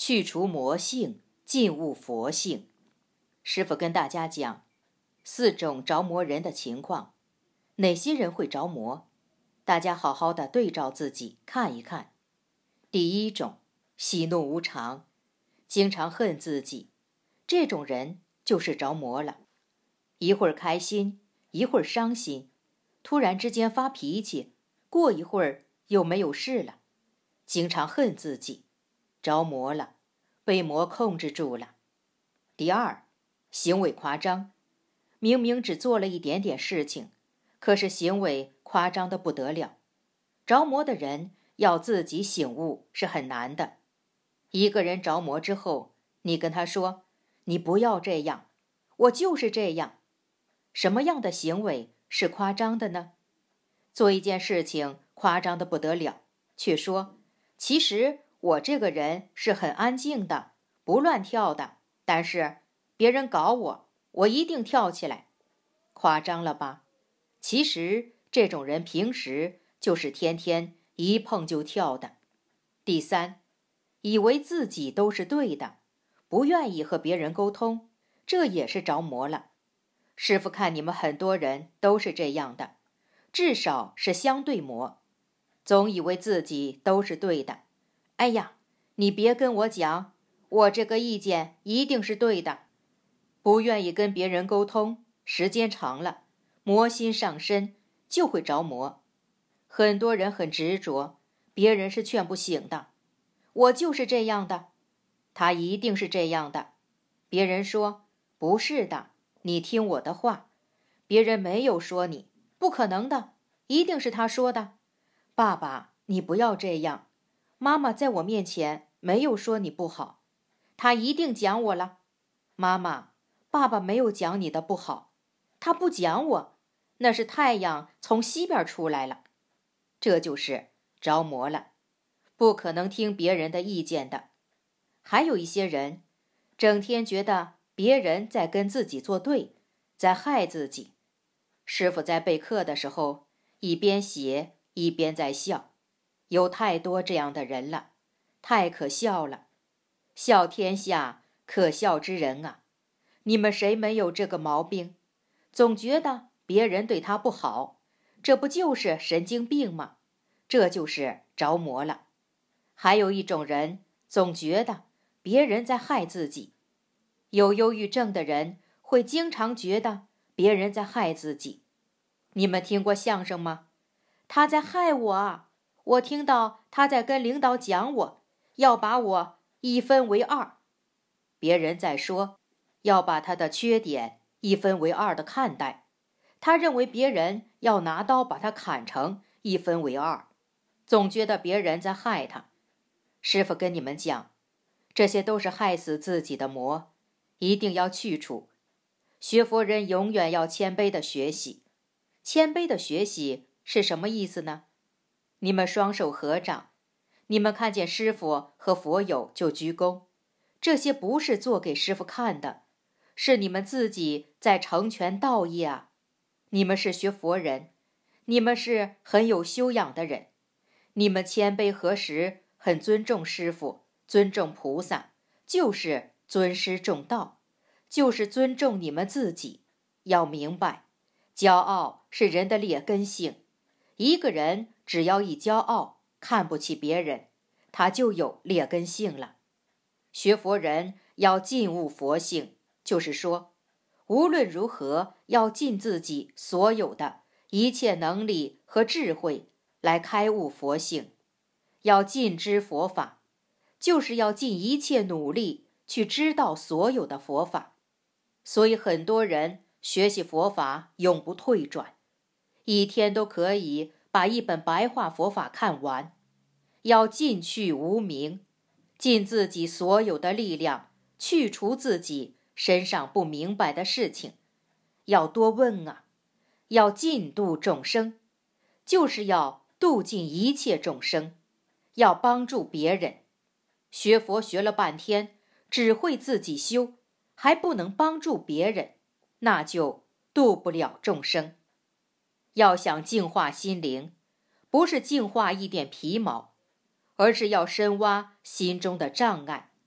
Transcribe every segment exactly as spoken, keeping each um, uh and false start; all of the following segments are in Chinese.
去除魔性，进悟佛性。师父跟大家讲四种着魔人的情况，哪些人会着魔？大家好好的对照自己看一看。第一种，喜怒无常，经常恨自己，这种人就是着魔了。一会儿开心，一会儿伤心，突然之间发脾气，过一会儿又没有事了，经常恨自己，着魔了，被魔控制住了。第二，行为夸张，明明只做了一点点事情，可是行为夸张得不得了。着魔的人要自己醒悟是很难的。一个人着魔之后，你跟他说，你不要这样，我就是这样。什么样的行为是夸张的呢？做一件事情夸张得不得了，却说，其实我这个人是很安静的，不乱跳的，但是别人搞我，我一定跳起来。夸张了吧？其实这种人平时就是天天一碰就跳的。第三，以为自己都是对的，不愿意和别人沟通，这也是着魔了。师父看你们很多人都是这样的，至少是相对魔，总以为自己都是对的。哎呀，你别跟我讲，我这个意见一定是对的。不愿意跟别人沟通，时间长了，魔心上身，就会着魔。很多人很执着，别人是劝不醒的。我就是这样的，他一定是这样的。别人说，不是的，你听我的话。别人没有说你，不可能的，一定是他说的。爸爸，你不要这样。妈妈在我面前没有说你不好，他一定讲我了。妈妈，爸爸没有讲你的不好，他不讲我，那是太阳从西边出来了。这就是着魔了，不可能听别人的意见的。还有一些人，整天觉得别人在跟自己作对，在害自己。师父在备课的时候，一边写一边在笑，有太多这样的人了，太可笑了。笑天下可笑之人啊！你们谁没有这个毛病？总觉得别人对他不好，这不就是神经病吗？这就是着魔了。还有一种人，总觉得别人在害自己。有忧郁症的人会经常觉得别人在害自己。你们听过相声吗？他在害我啊！我听到他在跟领导讲我，要把我一分为二。别人在说，要把他的缺点一分为二的看待。他认为别人要拿刀把他砍成一分为二，总觉得别人在害他。师父跟你们讲，这些都是害死自己的魔，一定要去除。学佛人永远要谦卑的学习。谦卑的学习是什么意思呢？你们双手合掌，你们看见师父和佛友就鞠躬，这些不是做给师父看的，是你们自己在成全道业啊。你们是学佛人，你们是很有修养的人，你们谦卑合十，很尊重师父，尊重菩萨，就是尊师重道，就是尊重你们自己。要明白，骄傲是人的劣根性，一个人只要一骄傲，看不起别人，他就有劣根性了。学佛人要尽悟佛性，就是说，无论如何要尽自己所有的一切能力和智慧来开悟佛性，要尽知佛法，就是要尽一切努力去知道所有的佛法。所以很多人学习佛法永不退转，一天都可以把一本白话佛法看完。要尽去无明，尽自己所有的力量去除自己身上不明白的事情。要多问啊，要尽度众生，就是要度尽一切众生，要帮助别人。学佛学了半天，只会自己修，还不能帮助别人，那就度不了众生。要想净化心灵，不是净化一点皮毛，而是要深挖心中的障碍，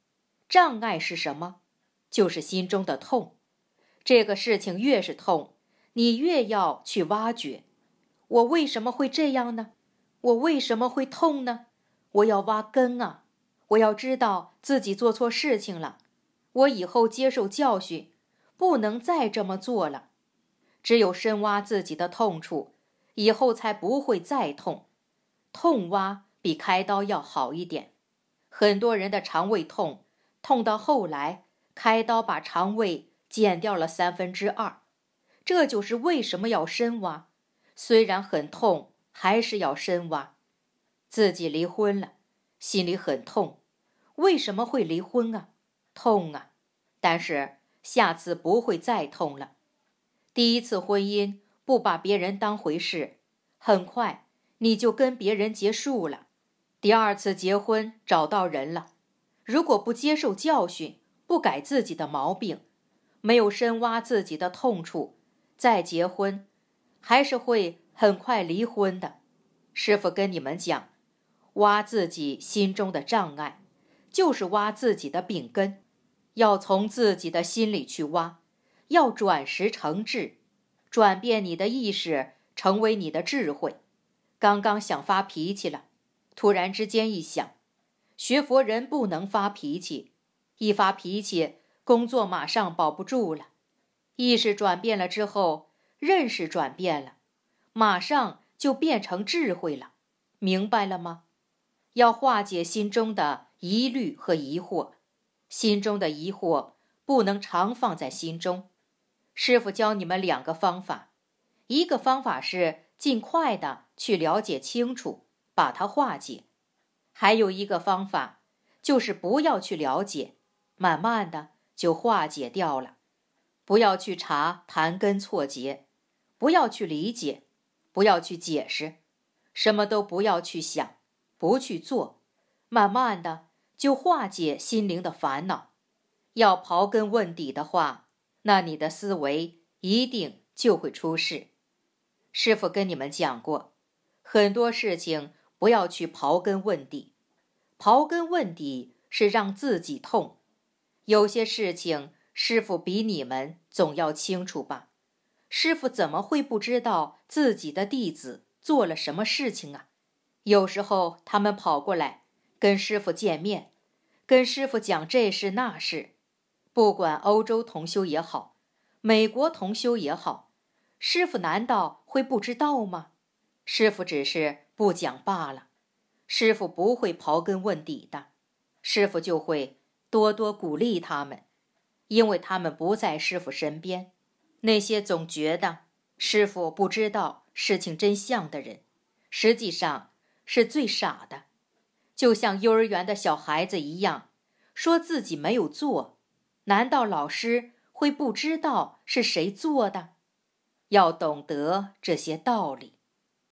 障碍是什么？就是心中的痛。这个事情越是痛，你越要去挖掘。我为什么会这样呢？我为什么会痛呢？我要挖根啊！我要知道自己做错事情了，我以后接受教训，不能再这么做了。只有深挖自己的痛处，以后才不会再痛。痛挖比开刀要好一点。很多人的肠胃痛，痛到后来开刀把肠胃减掉了三分之二。这就是为什么要深挖，虽然很痛，还是要深挖。自己离婚了，心里很痛。为什么会离婚啊？痛啊！但是下次不会再痛了。第一次婚姻不把别人当回事，很快你就跟别人结束了。第二次结婚找到人了，如果不接受教训，不改自己的毛病，没有深挖自己的痛处，再结婚，还是会很快离婚的。师父跟你们讲，挖自己心中的障碍，就是挖自己的病根，要从自己的心里去挖，要转识成智，转变你的意识，成为你的智慧。刚刚想发脾气了，突然之间一想，学佛人不能发脾气，一发脾气，工作马上保不住了。意识转变了之后，认识转变了，马上就变成智慧了，明白了吗？要化解心中的疑虑和疑惑，心中的疑惑不能常放在心中。师父教你们两个方法，一个方法是尽快的去了解清楚，把它化解。还有一个方法，就是不要去了解，慢慢的就化解掉了。不要去查盘根错节，不要去理解，不要去解释，什么都不要去想，不去做，慢慢的就化解心灵的烦恼。要刨根问底的话，那你的思维一定就会出事。师父跟你们讲过，很多事情不要去刨根问底，刨根问底是让自己痛。有些事情师父比你们总要清楚吧？师父怎么会不知道自己的弟子做了什么事情啊？有时候他们跑过来跟师父见面，跟师父讲这事那事，不管欧洲同修也好，美国同修也好，师父难道会不知道吗？师父只是不讲罢了。师父不会刨根问底的，师父就会多多鼓励他们，因为他们不在师父身边。那些总觉得师父不知道事情真相的人，实际上是最傻的。就像幼儿园的小孩子一样，说自己没有做，难道老师会不知道是谁做的？要懂得这些道理。